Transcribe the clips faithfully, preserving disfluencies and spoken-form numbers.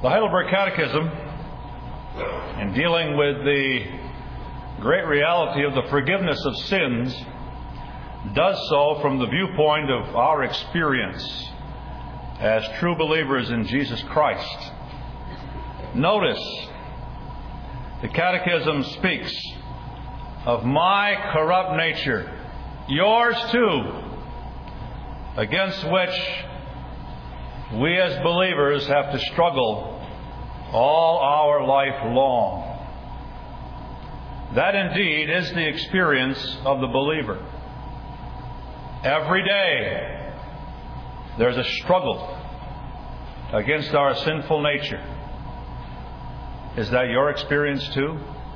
The Heidelberg Catechism, in dealing with the great reality of the forgiveness of sins, does so from the viewpoint of our experience as true believers in Jesus Christ. Notice, the Catechism speaks of my corrupt nature, yours too, against which we as believers have to struggle all our life long. That indeed is the experience of the believer. Every day there's a struggle against our sinful nature. Is that your experience too?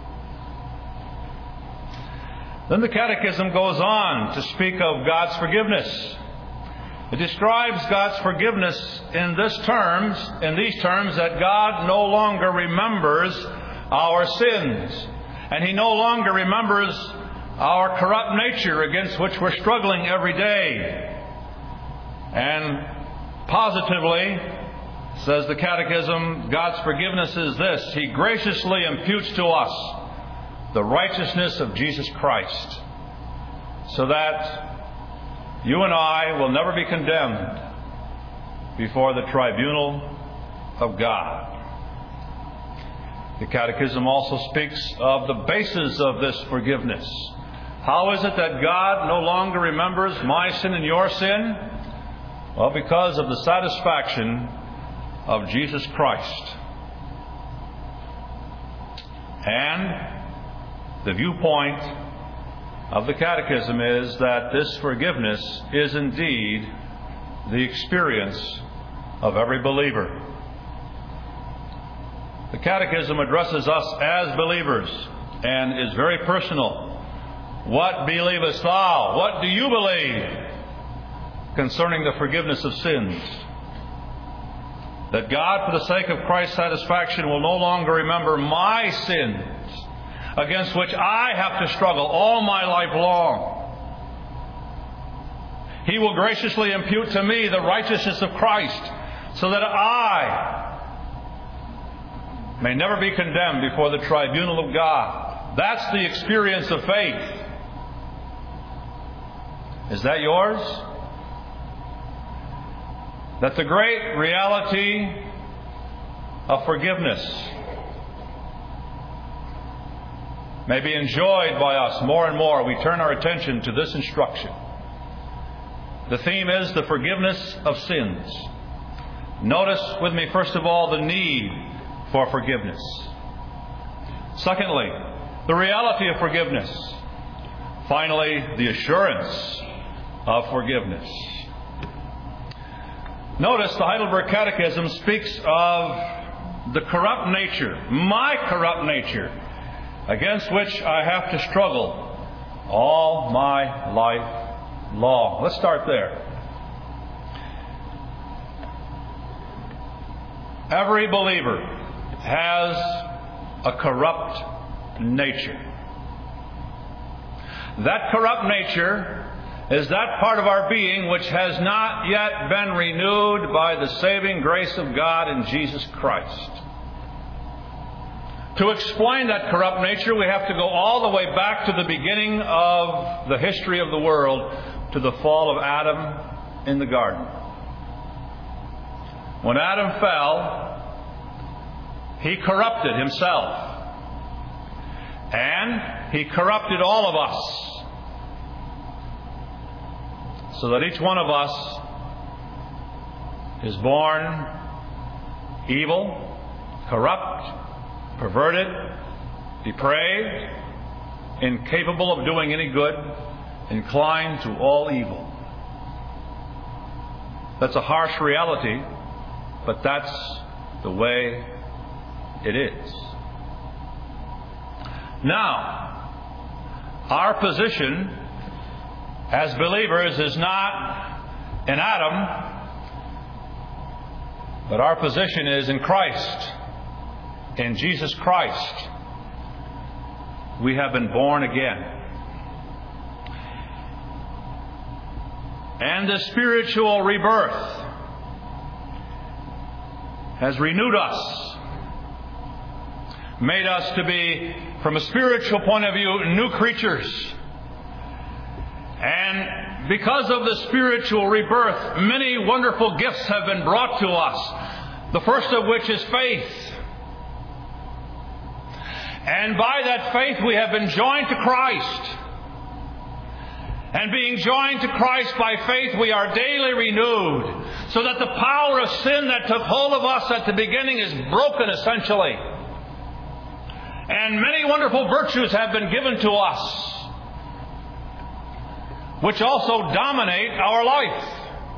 Then the Catechism goes on to speak of God's forgiveness. It describes God's forgiveness in this terms, in these terms, that God no longer remembers our sins, and He no longer remembers our corrupt nature against which we're struggling every day. And positively, says the Catechism, God's forgiveness is this: He graciously imputes to us the righteousness of Jesus Christ, so that you and I will never be condemned before the tribunal of God. The Catechism also speaks of the basis of this forgiveness. How is it that God no longer remembers my sin and your sin? Well, because of the satisfaction of Jesus Christ. And the viewpoint of the Catechism is that this forgiveness is indeed the experience of every believer. The Catechism addresses us as believers and is very personal. What believest thou? What do you believe concerning the forgiveness of sins? That God, for the sake of Christ's satisfaction, will no longer remember my sins, against which I have to struggle all my life long. He will graciously impute to me the righteousness of Christ, so that I may never be condemned before the tribunal of God. That's the experience of faith. Is that yours? That the great reality of forgiveness may be enjoyed by us more and more, we turn our attention to this instruction. The theme is the forgiveness of sins. Notice with me, first of all, the need for forgiveness. Secondly, the reality of forgiveness. Finally, the assurance of forgiveness. Notice the Heidelberg Catechism speaks of the corrupt nature, my corrupt nature, against which I have to struggle all my life long. Let's start there. Every believer has a corrupt nature. That corrupt nature is that part of our being which has not yet been renewed by the saving grace of God in Jesus Christ. To explain that corrupt nature, we have to go all the way back to the beginning of the history of the world, to the fall of Adam in the garden. When Adam fell, he corrupted himself. And he corrupted all of us. So that each one of us is born evil, corrupt, perverted, depraved, incapable of doing any good, inclined to all evil. That's a harsh reality, but that's the way it is. Now, our position as believers is not in Adam, but our position is in Christ. In Jesus Christ, we have been born again. And the spiritual rebirth has renewed us, made us to be, from a spiritual point of view, new creatures. And because of the spiritual rebirth, many wonderful gifts have been brought to us, the first of which is faith. And by that faith we have been joined to Christ. And being joined to Christ by faith, we are daily renewed, so that the power of sin that took hold of us at the beginning is broken essentially. And many wonderful virtues have been given to us, which also dominate our life.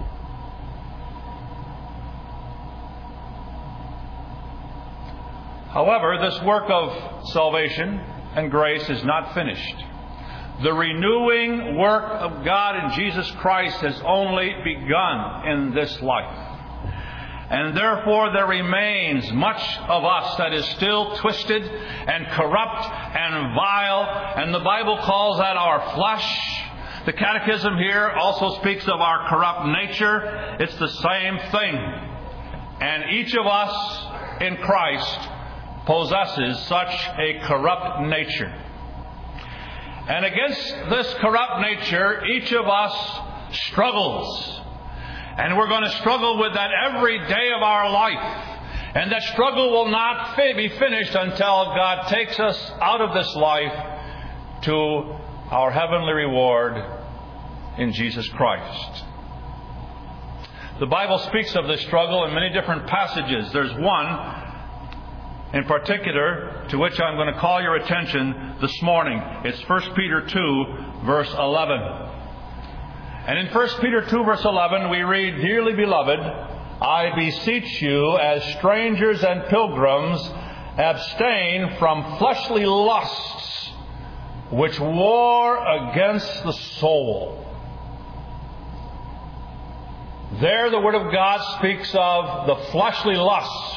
However, this work of salvation and grace is not finished. The renewing work of God in Jesus Christ has only begun in this life. And therefore there remains much of us that is still twisted and corrupt and vile, and the Bible calls that our flesh. The Catechism here also speaks of our corrupt nature. It's the same thing. And each of us in Christ possesses such a corrupt nature. And against this corrupt nature, each of us struggles. And we're going to struggle with that every day of our life. And that struggle will not be finished until God takes us out of this life to our heavenly reward in Jesus Christ. The Bible speaks of this struggle in many different passages. There's one in particular to which I'm going to call your attention this morning. It's First Peter two, verse eleven. And in First Peter two, verse eleven, we read, "Dearly beloved, I beseech you, as strangers and pilgrims, abstain from fleshly lusts, which war against the soul." There the Word of God speaks of the fleshly lusts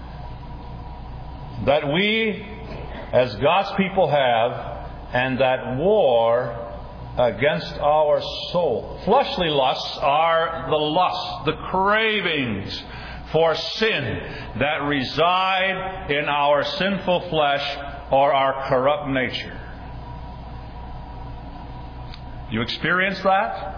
that we as God's people have, and that war against our soul. Fleshly lusts are the lusts, the cravings for sin that reside in our sinful flesh or our corrupt nature. Do you experience that?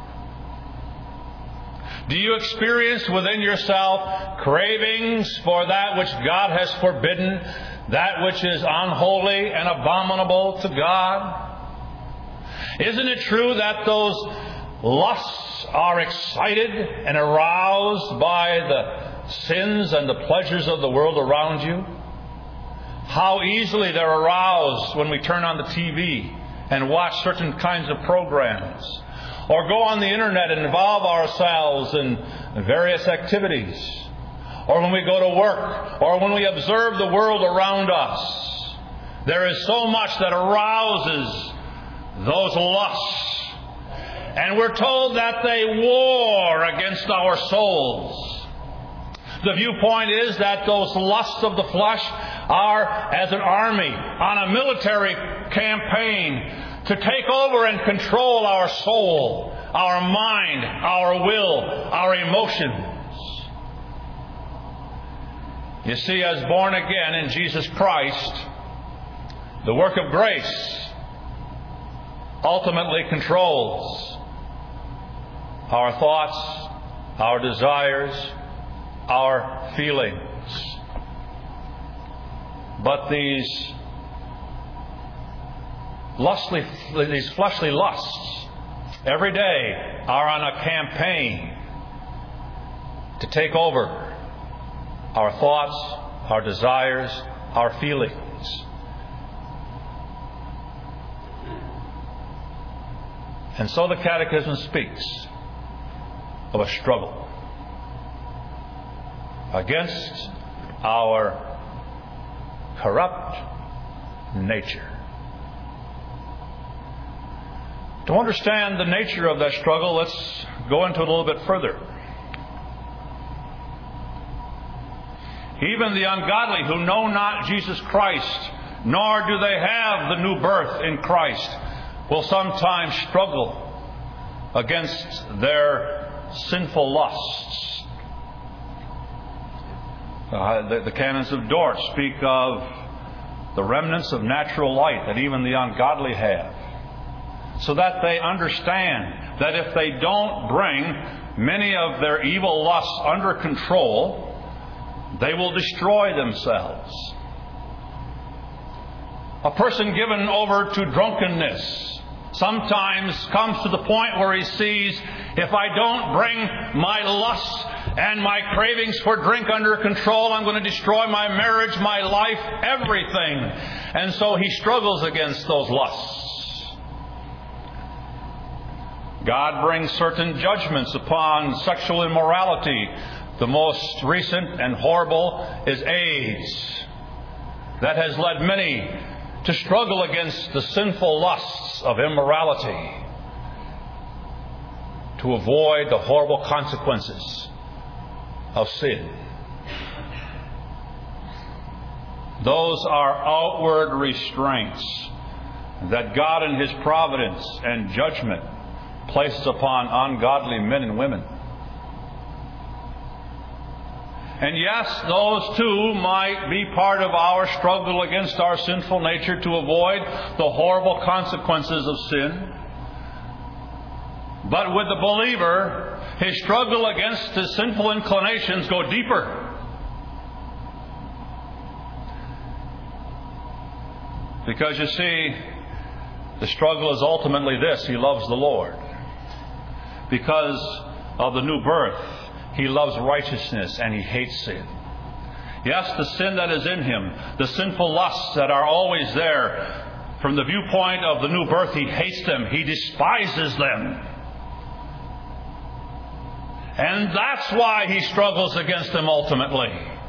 Do you experience within yourself cravings for that which God has forbidden, that which is unholy and abominable to God? Isn't it true that those lusts are excited and aroused by the sins and the pleasures of the world around you? How easily they're aroused when we turn on the T V and watch certain kinds of programs, or go on the internet and involve ourselves in various activities, or when we go to work, or when we observe the world around us. There is so much that arouses those lusts. And we're told that they war against our souls. The viewpoint is that those lusts of the flesh are as an army on a military campaign to take over and control our soul, our mind, our will, our emotions. You see, as born again in Jesus Christ, the work of grace ultimately controls our thoughts, our desires, our feelings. But these lustly, these fleshly lusts every day are on a campaign to take over our thoughts, our desires, our feelings. And so the Catechism speaks of a struggle against our corrupt nature. To understand the nature of that struggle, let's go into it a little bit further. Even the ungodly who know not Jesus Christ, nor do they have the new birth in Christ, will sometimes struggle against their sinful lusts. Uh, the, the canons of Dort speak of the remnants of natural light that even the ungodly have, so that they understand that if they don't bring many of their evil lusts under control, they will destroy themselves. A person given over to drunkenness sometimes comes to the point where he sees, if I don't bring my lusts and my cravings for drink under control, I'm going to destroy my marriage, my life, everything. And so he struggles against those lusts. God brings certain judgments upon sexual immorality. The most recent and horrible is AIDS. That has led many to struggle against the sinful lusts of immorality, to avoid the horrible consequences of sin. Those are outward restraints that God in His providence and judgment places upon ungodly men and women. And yes, those too might be part of our struggle against our sinful nature to avoid the horrible consequences of sin. But with the believer, his struggle against his sinful inclinations go deeper. Because you see, the struggle is ultimately this: he loves the Lord. Because of the new birth, he loves righteousness and he hates sin. Yes, the sin that is in him, the sinful lusts that are always there, from the viewpoint of the new birth, he hates them. He despises them. And that's why he struggles against them ultimately.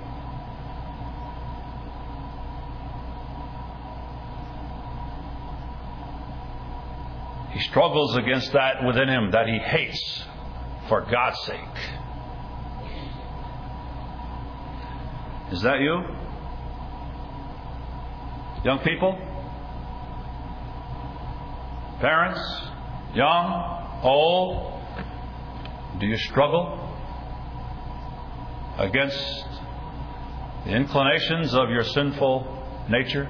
He struggles against that within him that he hates for God's sake. Is that you? Young people? Parents? Young? Old? Do you struggle against the inclinations of your sinful nature?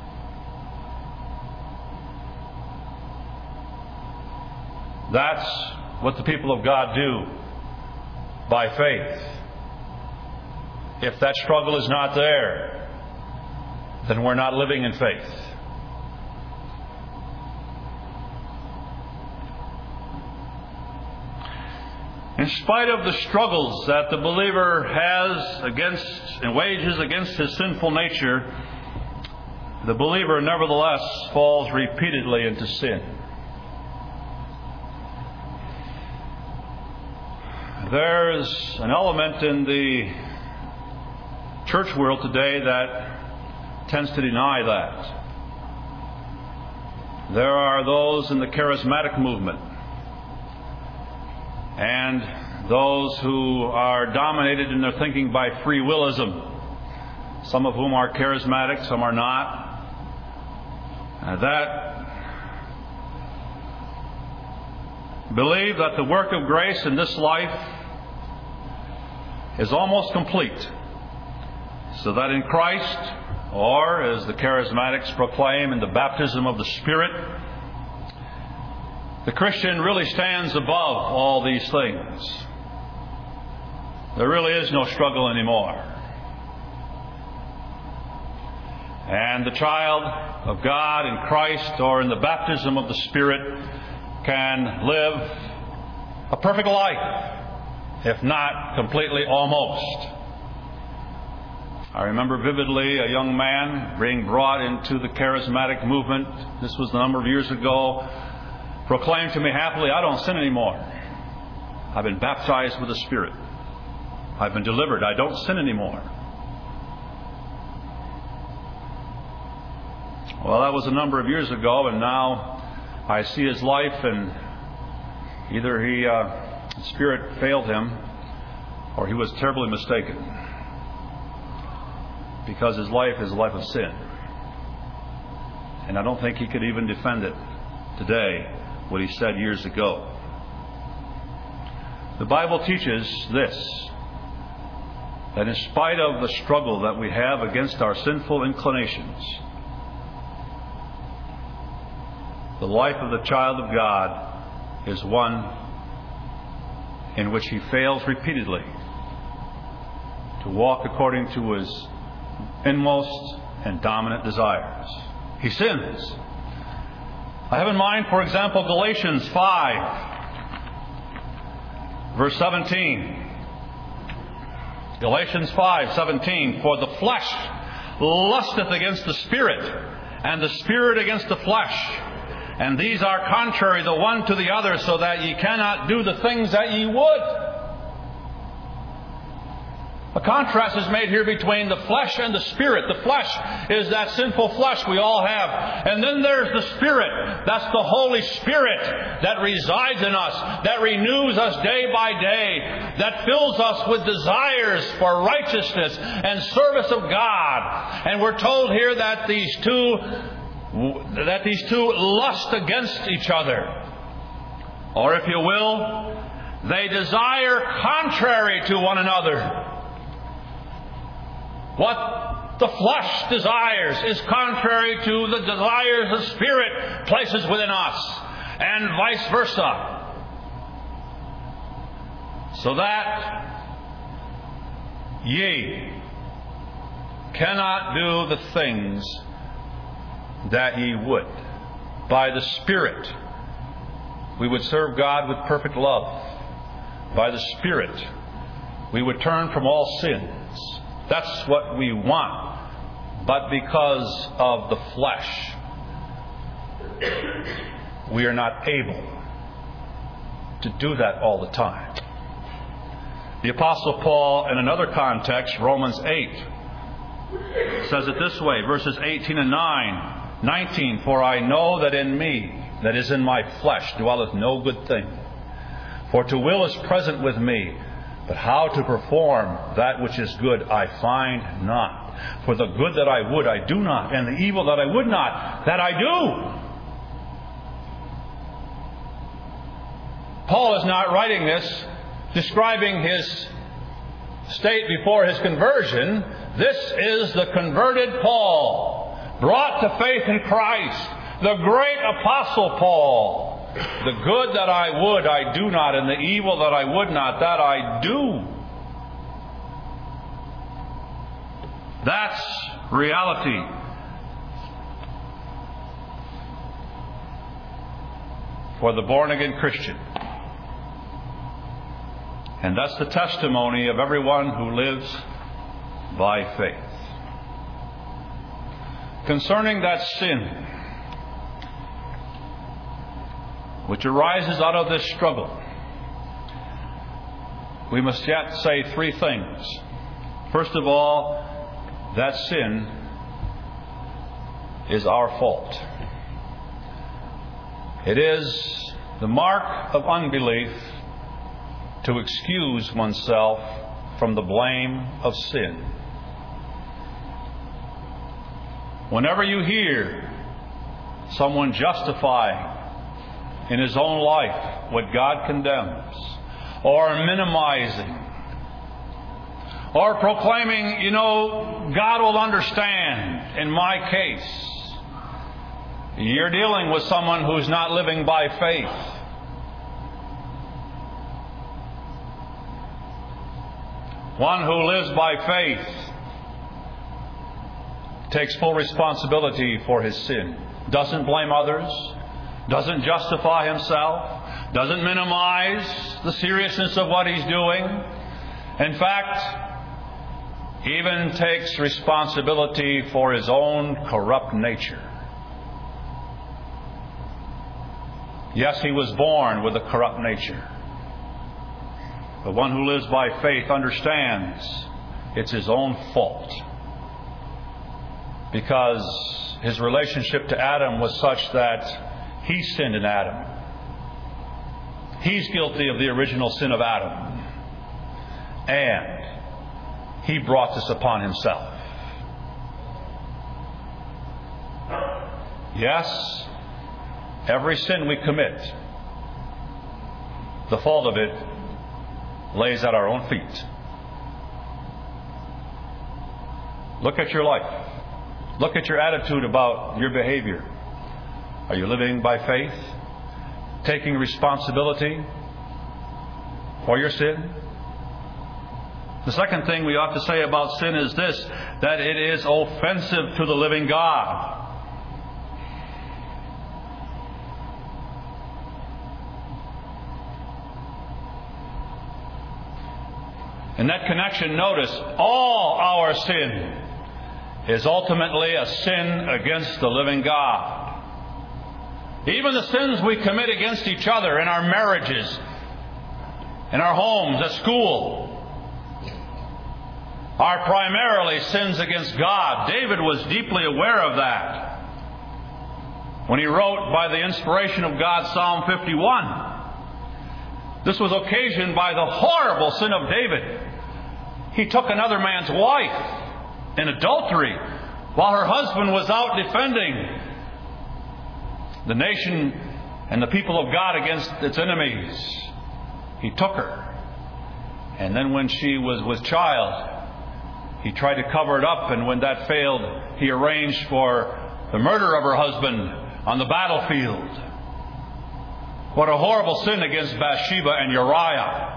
That's what the people of God do by faith. If that struggle is not there, then we're not living in faith. In spite of the struggles that the believer has against and wages against his sinful nature, the believer nevertheless falls repeatedly into sin. There's an element in the church world today that tends to deny that. There are those in the charismatic movement and those who are dominated in their thinking by free willism, some of whom are charismatic, some are not, uh, that believe that the work of grace in this life is almost complete, so that in Christ, or as the charismatics proclaim, in the baptism of the Spirit, the Christian really stands above all these things. There really is no struggle anymore. And the child of God in Christ, or in the baptism of the Spirit, can live a perfect life, if not completely, almost. I remember vividly a young man being brought into the charismatic movement. This was a number of years ago. Proclaimed to me happily, I don't sin anymore. I've been baptized with the Spirit. I've been delivered. I don't sin anymore. Well, that was a number of years ago, and now I see his life, and either he, uh, the Spirit failed him, or he was terribly mistaken. Because his life is a life of sin. And I don't think he could even defend it today, what he said years ago. The Bible teaches this, that in spite of the struggle that we have against our sinful inclinations, the life of the child of God is one in which he fails repeatedly to walk according to his inmost and dominant desires. He sins. I have in mind, for example, Galatians five, verse seventeen. Galatians five seventeen. For the flesh lusteth against the Spirit, and the Spirit against the flesh. And these are contrary the one to the other, so that ye cannot do the things that ye would. A contrast is made here between the flesh and the Spirit. The flesh is that sinful flesh we all have. And then there's the Spirit. That's the Holy Spirit that resides in us, that renews us day by day, that fills us with desires for righteousness and service of God. And we're told here that these two that these two lust against each other. Or if you will, they desire contrary to one another. What the flesh desires is contrary to the desires the Spirit places within us, and vice versa. So that ye cannot do the things that ye would. By the Spirit, we would serve God with perfect love. By the Spirit, we would turn from all sins. That's what we want. But because of the flesh, we are not able to do that all the time. The Apostle Paul, in another context, Romans eight, says it this way, verses eighteen and nine. nineteen, for I know that in me, that is in my flesh, dwelleth no good thing. For to will is present with me, but how to perform that which is good I find not. For the good that I would I do not, and the evil that I would not, that I do. Paul is not writing this describing his state before his conversion. This is the converted Paul, brought to faith in Christ, the great Apostle Paul. The good that I would, I do not, and the evil that I would not, that I do. That's reality. For the born-again Christian. And that's the testimony of everyone who lives by faith. Concerning that sin which arises out of this struggle, we must yet say three things. First of all, that sin is our fault. It is the mark of unbelief to excuse oneself from the blame of sin. Whenever you hear someone justifying in his own life what God condemns, or minimizing, or proclaiming, you know, God will understand in my case, you're dealing with someone who's not living by faith. One who lives by faith takes full responsibility for his sin, doesn't blame others, doesn't justify himself, doesn't minimize the seriousness of what he's doing. In fact, even takes responsibility for his own corrupt nature. Yes, he was born with a corrupt nature. But one who lives by faith understands it's his own fault. Because his relationship to Adam was such that he sinned in Adam. He's guilty of the original sin of Adam. And he brought this upon himself. Yes, every sin we commit, the fault of it lays at our own feet. Look at your life. Look at your attitude about your behavior. Are you living by faith? Taking responsibility for your sin? The second thing we ought to say about sin is this, that it is offensive to the living God. In that connection, notice, all our sin is ultimately a sin against the living God. Even the sins we commit against each other in our marriages, in our homes, at school, are primarily sins against God. David was deeply aware of that when he wrote by the inspiration of God Psalm fifty-one. This was occasioned by the horrible sin of David. He took another man's wife in adultery while her husband was out defending the nation and the people of God against its enemies. He took her. And then when she was with child, he tried to cover it up, and when that failed, he arranged for the murder of her husband on the battlefield. What a horrible sin against Bathsheba and Uriah.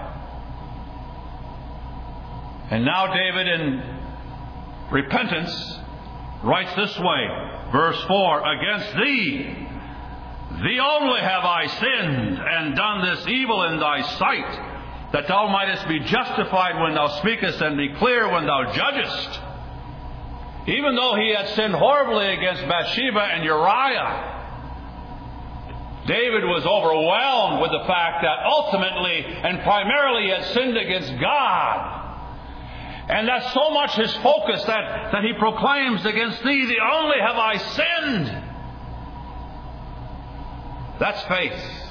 And now David, in repentance, writes this way, verse four, "Against thee, thee only have I sinned, and done this evil in thy sight, that thou mightest be justified when thou speakest, and be clear when thou judgest." Even though he had sinned horribly against Bathsheba and Uriah, David was overwhelmed with the fact that ultimately and primarily he had sinned against God. And that's so much his focus that, that he proclaims, "Against thee, thee only have I sinned." That's faith.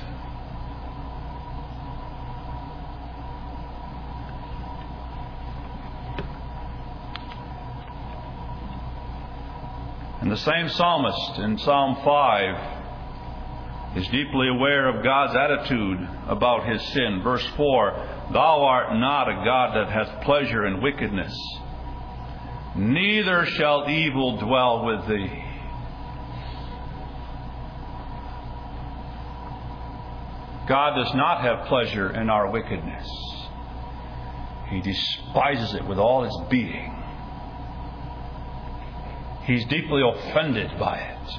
And the same psalmist in Psalm five is deeply aware of God's attitude about his sin. Verse four, "Thou art not a God that hath pleasure in wickedness, neither shall evil dwell with thee." God does not have pleasure in our wickedness. He despises it with all his being. He's deeply offended by it.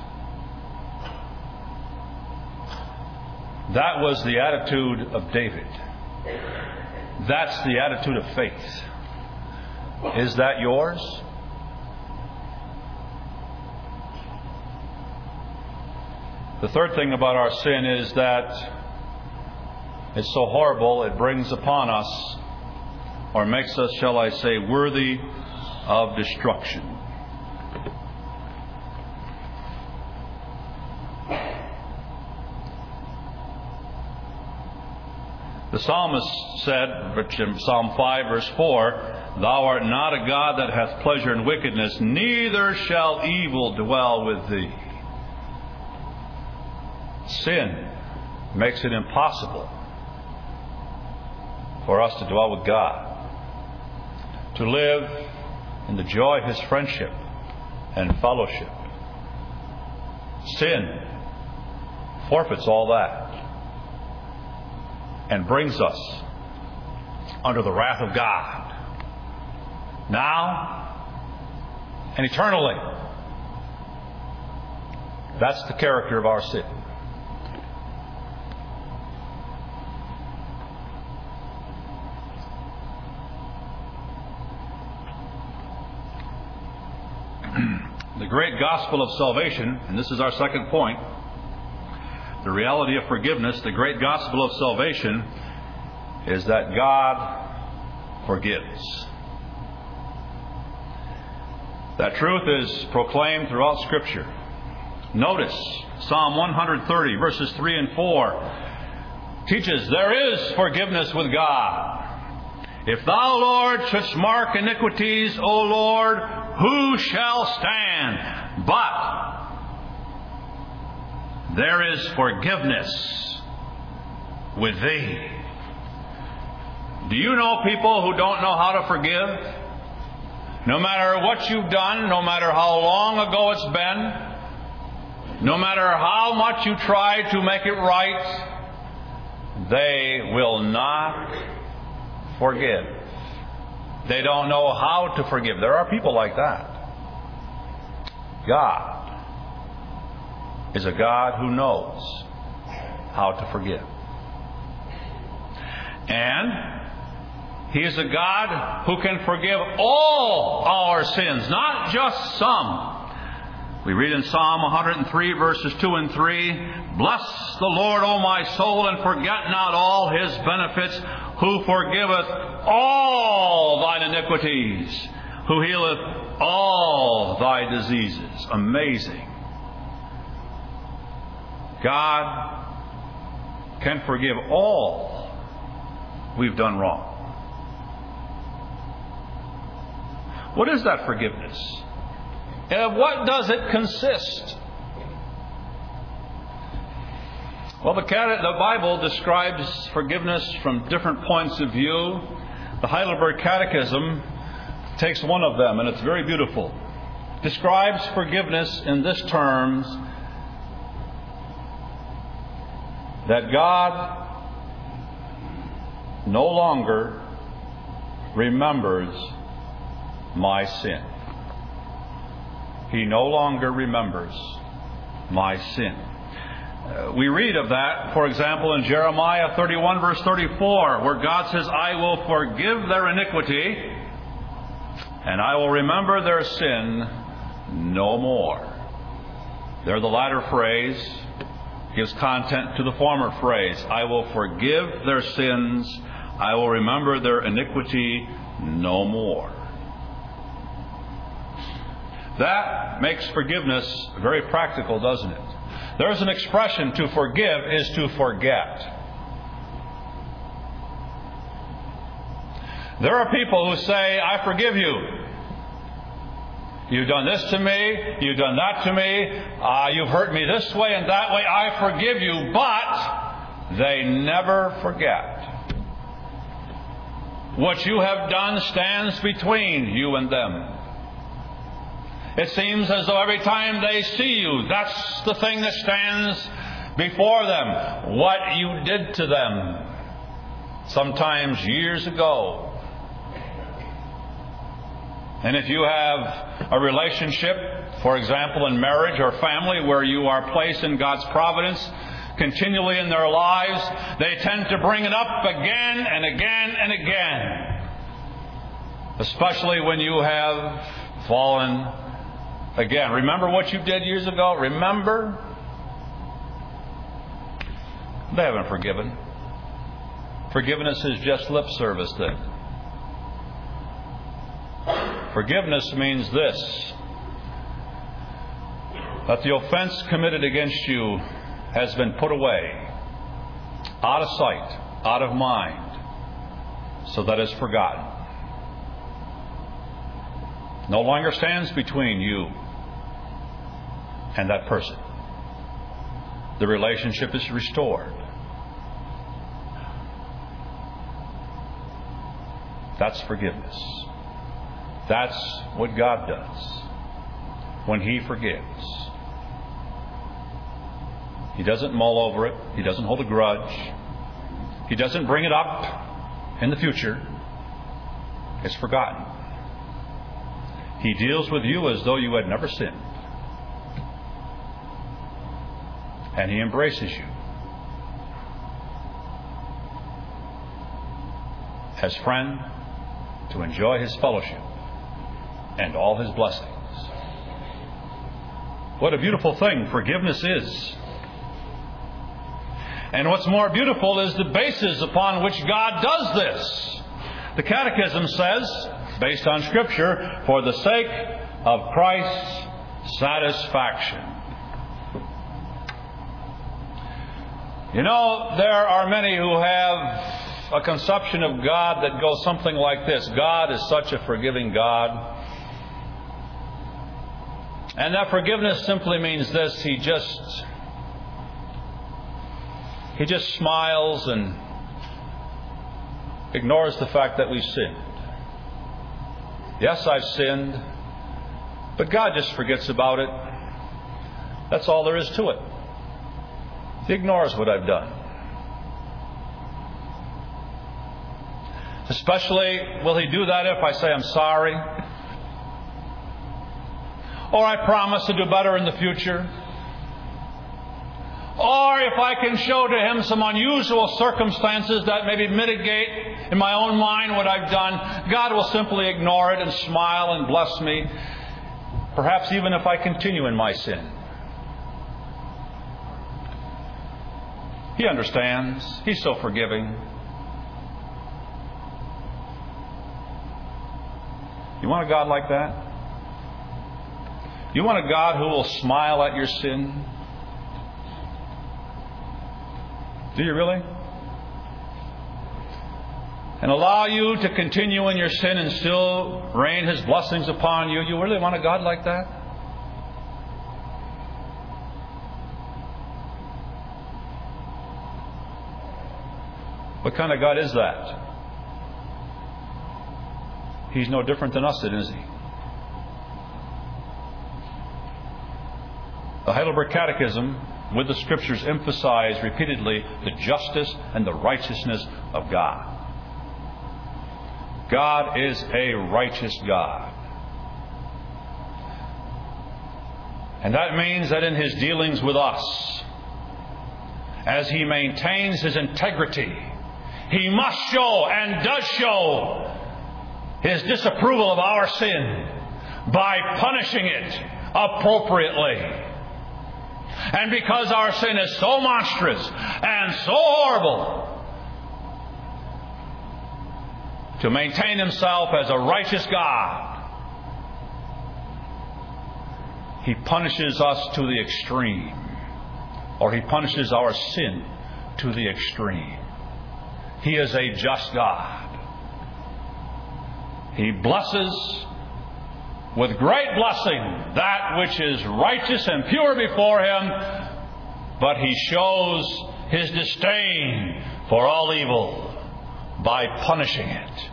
That was the attitude of David. That's the attitude of faith. Is that yours? The third thing about our sin is that it's so horrible it brings upon us, or makes us, shall I say, worthy of destruction. The psalmist said, in Psalm five, verse four, "Thou art not a God that hath pleasure in wickedness, neither shall evil dwell with thee." Sin makes it impossible for us to dwell with God, to live in the joy of his friendship and fellowship. Sin forfeits all that and brings us under the wrath of God, now and eternally. That's the character of our sin. The great gospel of salvation, and this is our second point, the reality of forgiveness, the great gospel of salvation is that God forgives. That truth is proclaimed throughout Scripture. Notice Psalm one thirty, verses three and four teaches there is forgiveness with God. "If thou, Lord, shouldst mark iniquities, O Lord, who shall stand? But there is forgiveness with thee." Do you know people who don't know how to forgive? No matter what you've done, no matter how long ago it's been, no matter how much you try to make it right, they will not forgive. They don't know how to forgive. There are people like that. God is a God who knows how to forgive. And He is a God who can forgive all our sins, not just some. We read in Psalm one hundred three, verses two and three, "Bless the Lord, O my soul, and forget not all His benefits, who forgiveth all thine iniquities, who healeth all thy diseases." Amazing. God can forgive all we've done wrong. What is that forgiveness? And of what does it consist? Well, the, the Bible describes forgiveness from different points of view. The Heidelberg Catechism takes one of them, and it's very beautiful. It describes forgiveness in this terms: that God no longer remembers my sin. He no longer remembers my sin. Uh, we read of that, for example, in Jeremiah thirty-one, verse thirty-four, where God says, "I will forgive their iniquity, and I will remember their sin no more." There, the latter phrase gives content to the former phrase. I will forgive their sins. I will remember their iniquity no more. That makes forgiveness very practical, doesn't it? There's an expression: to forgive is to forget. There are people who say, "I forgive you. You've done this to me. You've done that to me. Uh, you've hurt me this way and that way. I forgive you." But they never forget. What you have done stands between you and them. It seems as though every time they see you, that's the thing that stands before them. What you did to them, sometimes years ago. And if you have a relationship, for example, in marriage or family, where you are placed in God's providence continually in their lives, they tend to bring it up again and again and again. Especially when you have fallen again. Remember what you did years ago? Remember? They haven't forgiven. Forgiveness is just lip service then. Forgiveness means this: that the offense committed against you has been put away, out of sight, out of mind, so that it's forgotten. No longer stands between you and that person. The relationship is restored. That's forgiveness. That's what God does when He forgives. He doesn't mull over it. He doesn't hold a grudge. He doesn't bring it up in the future. It's forgotten. He deals with you as though you had never sinned. And He embraces you as friend to enjoy His fellowship and all His blessings. What a beautiful thing forgiveness is. And what's more beautiful is the basis upon which God does this. The Catechism says, based on Scripture, for the sake of Christ's satisfaction. You know, there are many who have a conception of God that goes something like this: God is such a forgiving God. And that forgiveness simply means this: He just He just smiles and ignores the fact that we sinned. Yes, I've sinned, but God just forgets about it. That's all there is to it. He ignores what I've done. Especially, will He do that if I say I'm sorry? Or I promise to do better in the future? Or if I can show to Him some unusual circumstances that maybe mitigate in my own mind what I've done, God will simply ignore it and smile and bless me, perhaps even if I continue in my sin. He understands. He's so forgiving. You want a God like that? You want a God who will smile at your sin? Do you really? And allow you to continue in your sin and still rain His blessings upon you? You really want a God like that? What kind of God is that? He's no different than us, is He? The Heidelberg Catechism, with the Scriptures, emphasize repeatedly the justice and the righteousness of God. God is a righteous God. And that means that in His dealings with us, as He maintains His integrity, He must show and does show His disapproval of our sin by punishing it appropriately. And because our sin is so monstrous and so horrible, to maintain Himself as a righteous God, He punishes us to the extreme, or He punishes our sin to the extreme. He is a just God. He blesses with great blessing that which is righteous and pure before Him, but He shows His disdain for all evil by punishing it.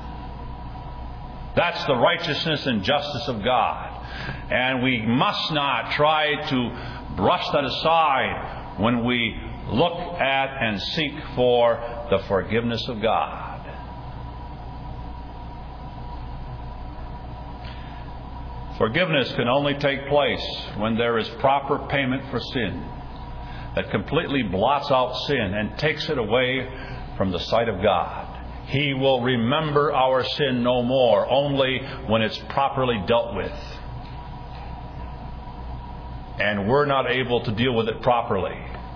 That's the righteousness and justice of God. And we must not try to brush that aside when we look at and seek for the forgiveness of God. Forgiveness can only take place when there is proper payment for sin that completely blots out sin and takes it away from the sight of God. He will remember our sin no more, only when it's properly dealt with. And we're not able to deal with it properly.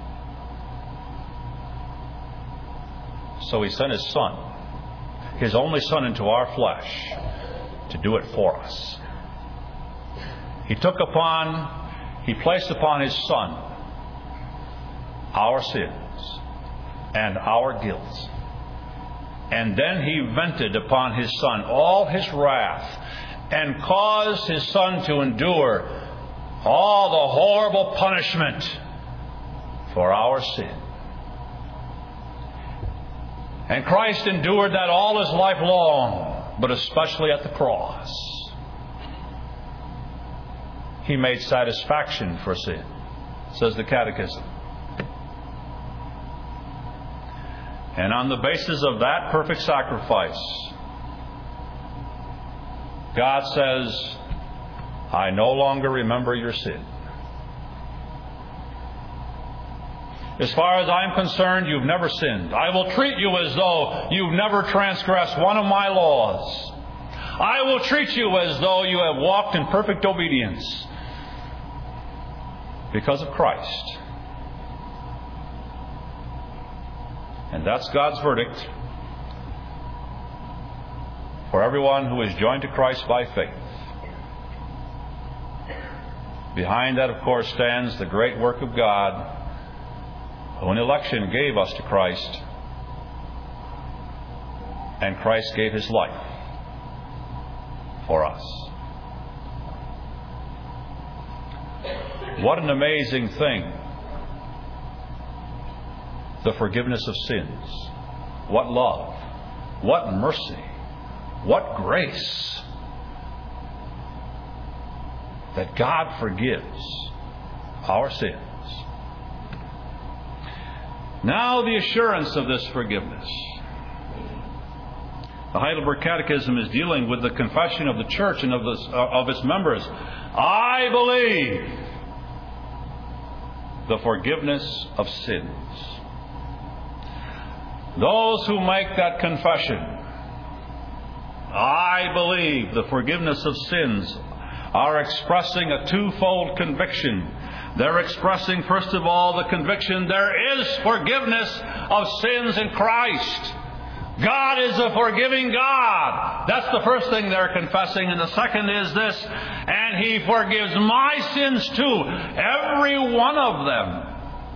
So He sent His Son, His only Son, into our flesh to do it for us. He took upon, He placed upon His Son our sins and our guilt. And then He vented upon His Son all His wrath and caused His Son to endure all the horrible punishment for our sin. And Christ endured that all His life long, but especially at the cross. He made satisfaction for sin, says the Catechism. And on the basis of that perfect sacrifice, God says, I no longer remember your sin. As far as I'm concerned, you've never sinned. I will treat you as though you've never transgressed one of my laws. I will treat you as though you have walked in perfect obedience because of Christ. And that's God's verdict for everyone who is joined to Christ by faith. Behind that, of course, stands the great work of God, who in election gave us to Christ, and Christ gave His life for us. What an amazing thing, the forgiveness of sins. What love, what mercy, what grace, that God forgives our sins. Now the assurance of this forgiveness. The Heidelberg Catechism is dealing with the confession of the church and of, this, uh, of its members. I believe the forgiveness of sins. Those who make that confession, I believe the forgiveness of sins, are expressing a twofold conviction. They're expressing, first of all, the conviction there is forgiveness of sins in Christ. God is a forgiving God. That's the first thing they're confessing. And the second is this, and He forgives my sins too, every one of them.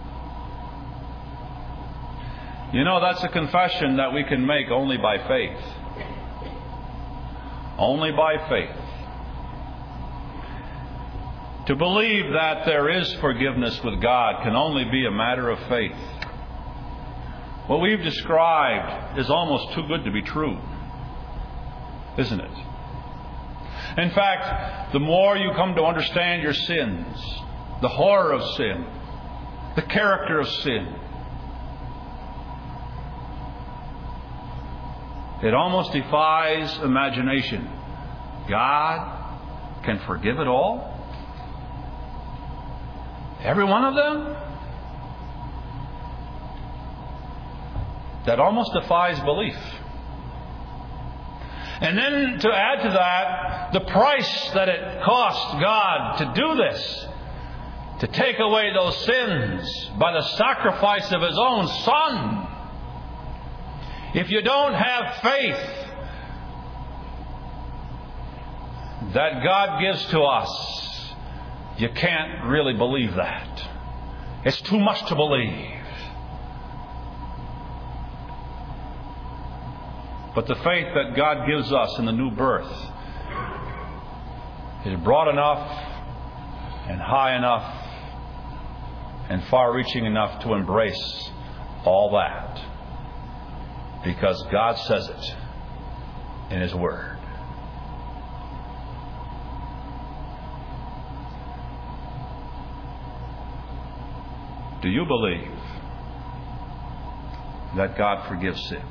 You know, that's a confession that we can make only by faith. Only by faith. To believe that there is forgiveness with God can only be a matter of faith. What we've described is almost too good to be true, isn't it? In fact, the more you come to understand your sins, the horror of sin, the character of sin, it almost defies imagination. God can forgive it all? Every one of them? That almost defies belief. And then to add to that, the price that it cost God to do this, to take away those sins by the sacrifice of His own Son. If you don't have faith that God gives to us, you can't really believe that. It's too much to believe. But the faith that God gives us in the new birth is broad enough and high enough and far-reaching enough to embrace all that. Because God says it in His Word. Do you believe that God forgives sin?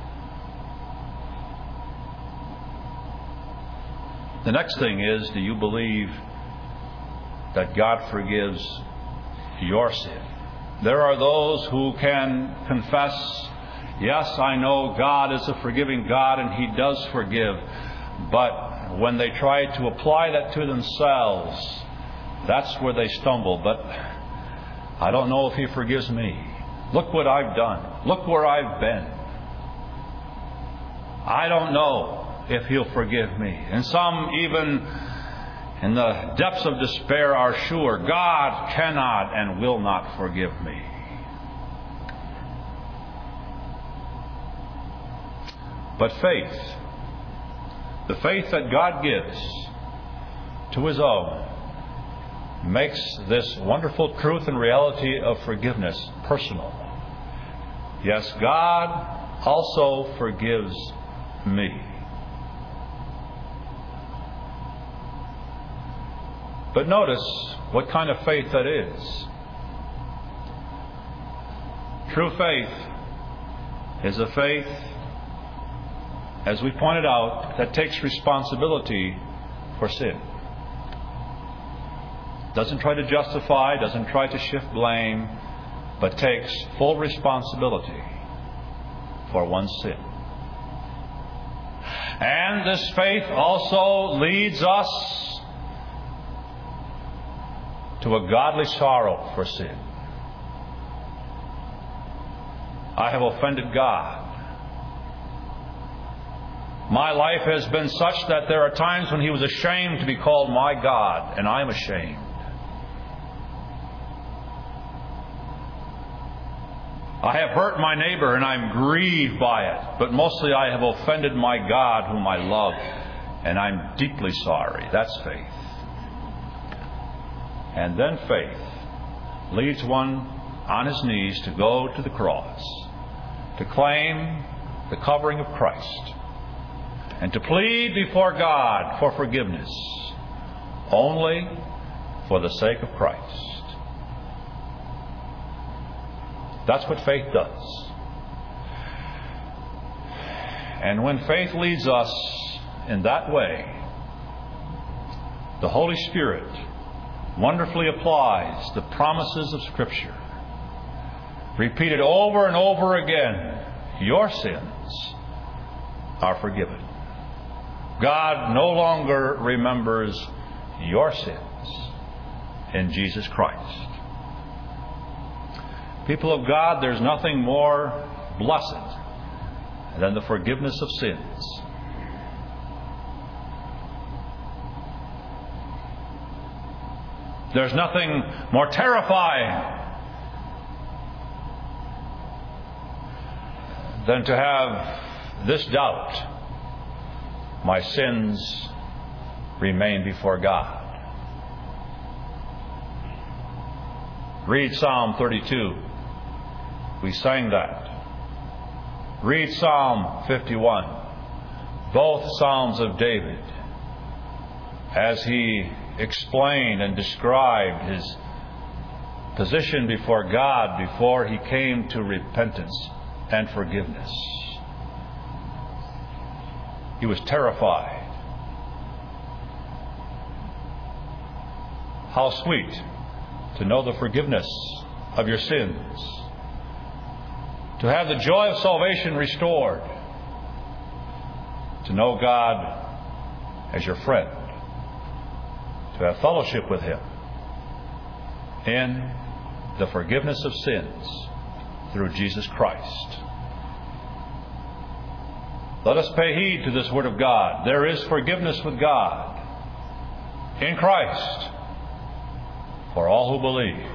The next thing is, do you believe that God forgives your sin? There are those who can confess, yes, I know God is a forgiving God and He does forgive. But when they try to apply that to themselves, that's where they stumble. But I don't know if He forgives me. Look what I've done. Look where I've been. I don't know if He'll forgive me. And some, even in the depths of despair, are sure God cannot and will not forgive me. But faith, the faith that God gives to His own, makes this wonderful truth and reality of forgiveness personal. Yes, God also forgives me. But notice what kind of faith that is. True faith is a faith, as we pointed out, that takes responsibility for sin. Doesn't try to justify, doesn't try to shift blame, but takes full responsibility for one's sin. And this faith also leads us to a godly sorrow for sin. I have offended God. My life has been such that there are times when He was ashamed to be called my God, and I am ashamed. I have hurt my neighbor and I'm grieved by it, but mostly I have offended my God whom I love, and I'm deeply sorry. That's faith. And then faith leads one on his knees to go to the cross, to claim the covering of Christ, and to plead before God for forgiveness only for the sake of Christ. That's what faith does. And when faith leads us in that way, the Holy Spirit wonderfully applies the promises of Scripture, repeated over and over again. Your sins are forgiven. God no longer remembers your sins in Jesus Christ. People of God, there's nothing more blessed than the forgiveness of sins. There's nothing more terrifying than to have this doubt: my sins remain before God. Read Psalm thirty-two. We sang that. Read Psalm fifty-one. Both Psalms of David, as he explained and described his position before God before he came to repentance and forgiveness. He was terrified. How sweet to know the forgiveness of your sins, to have the joy of salvation restored, to know God as your friend, to have fellowship with Him in the forgiveness of sins through Jesus Christ. Let us pay heed to this Word of God. There is forgiveness with God in Christ for all who believe,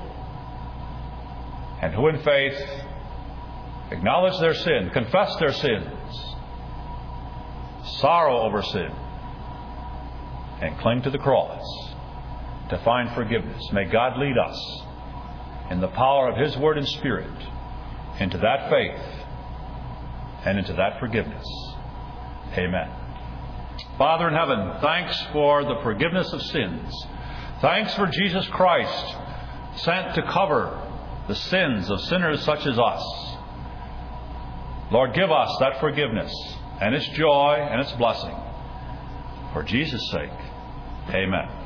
and who in faith acknowledge their sin, confess their sins, sorrow over sin, and cling to the cross to find forgiveness. May God lead us in the power of His Word and Spirit into that faith and into that forgiveness. Amen. Father in heaven, thanks for the forgiveness of sins. Thanks for Jesus Christ, sent to cover the sins of sinners such as us. Lord, give us that forgiveness and its joy and its blessing. For Jesus' sake, amen.